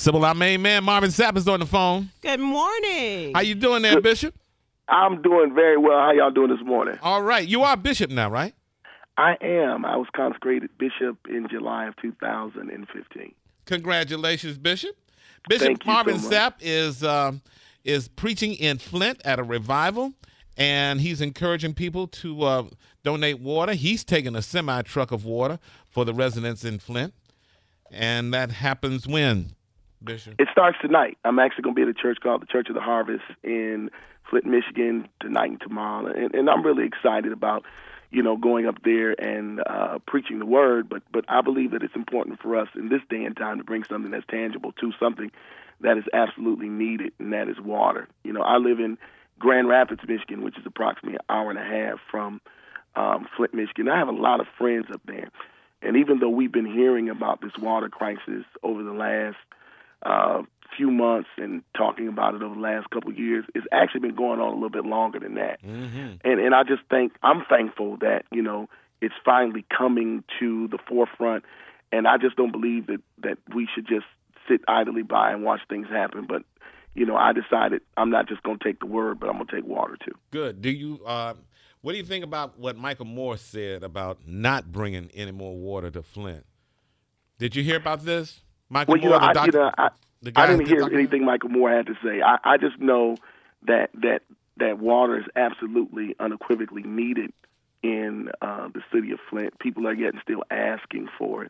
Sybil, our main man, Marvin Sapp, is on the phone. Good morning. How you doing there, Bishop? I'm doing very well. How y'all doing this morning? All right. You are Bishop now, right? I am. I was consecrated bishop in July of 2015. Congratulations, Bishop. Bishop Thank you Marvin so much. Sapp is preaching in Flint at a revival, and he's encouraging people to donate water. He's taking a semi-truck of water for the residents in Flint, and that happens when, Bishop? It starts tonight. I'm actually going to be at a church called the Church of the Harvest in Flint, Michigan, tonight and tomorrow, and I'm really excited about going up there and preaching the word, but I believe that it's important for us in this day and time to bring something that's tangible to something that is absolutely needed, and that is water. I live in Grand Rapids, Michigan, which is approximately an hour and a half from Flint, Michigan. I have a lot of friends up there, and even though we've been hearing about this water crisis over the last few months and talking about it over the last couple of years, it's actually been going on a little bit longer than that. Mm-hmm. And I just I'm thankful that, it's finally coming to the forefront. And I just don't believe that we should just sit idly by and watch things happen. But, I decided I'm not just going to take the word, but I'm going to take water too. Good. Do you, what do you think about what Michael Moore said about not bringing any more water to Flint? Did you hear about this? Michael Moore, the doctor? I didn't hear anything Michael Moore had to say. I just know that water is absolutely unequivocally needed in the city of Flint. People are yet still asking for it.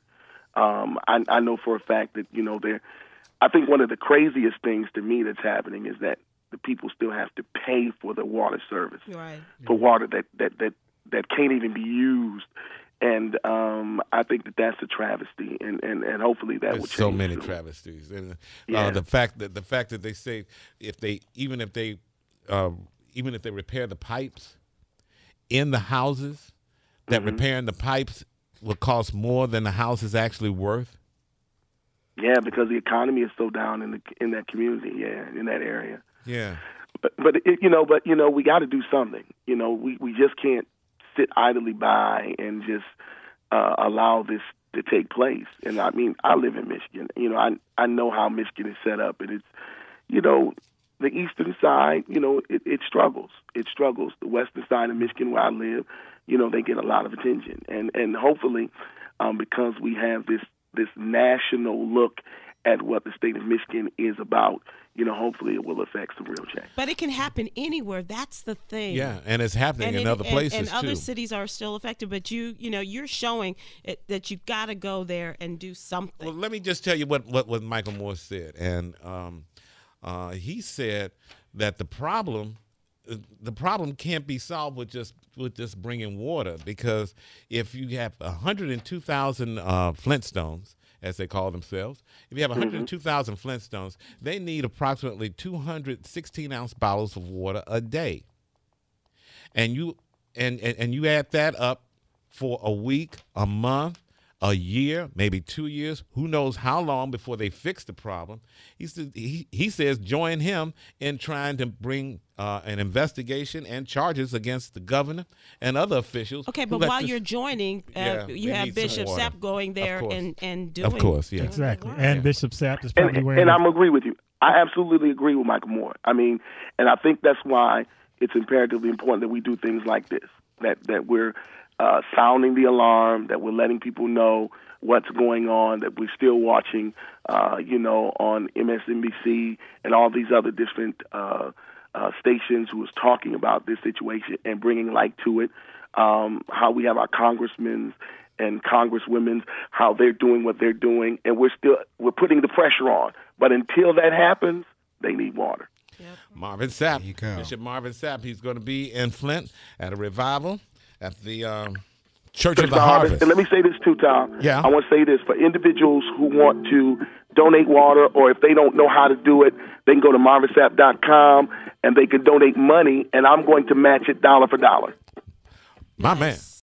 I know for a fact that I think one of the craziest things to me that's happening is that the people still have to pay for the water service, Right. for water that can't even be used. And I think that that's a travesty, and hopefully that will change. So many soon. travesties, and Yeah. the fact that they say even if they repair the pipes in the houses, that Mm-hmm. repairing the pipes will cost more than the house is actually worth. Yeah, because the economy is so down in that community, in that area. Yeah, But we got to do something. We just can't sit idly by and just allow this to take place. And I mean, I live in Michigan. I know how Michigan is set up, and it's the eastern side. It struggles. It struggles. The western side of Michigan, where I live, they get a lot of attention, and hopefully, because we have this national look at what the state of Michigan is about, hopefully it will affect some real change. But it can happen anywhere. That's the thing. yeah, and it's happening in other places and too. other cities are still affected. But you're showing that you got to go there and do something. Well, let me just tell you what Michael Moore said, and he said that the problem can't be solved with just bringing water, because if you have 102,000 Flintstones, as they call themselves, if you have 102,000 Flintstones, they need approximately 200 16-ounce bottles of water a day, and you add that up for a week, a month, a year, maybe 2 years, who knows how long before they fix the problem. He says join him in trying to bring an investigation and charges against the governor and other officials. Okay, but while you're joining, you have Bishop Sapp going there and doing. Of course, yeah. Exactly. And Bishop Sapp is probably wearing. And I'm agree with you. I absolutely agree with Michael Moore. I mean, and I think that's why it's imperatively important that we do things like this, that we're sounding the alarm, that we're letting people know what's going on, that we're still watching, on MSNBC and all these other different stations who is talking about this situation and bringing light to it, how we have our congressmen and congresswomen, how they're doing what they're doing, and we're putting the pressure on. But until that happens, they need water. Yep. Marvin Sapp, There you go. Bishop Marvin Sapp, he's going to be in Flint at a revival at the Church of the Harvest. And let me say this too, Tom. Yeah. I want to say this for individuals who want to donate water, or if they don't know how to do it, they can go to marvinsapp.com and they can donate money, and I'm going to match it dollar for dollar. My man.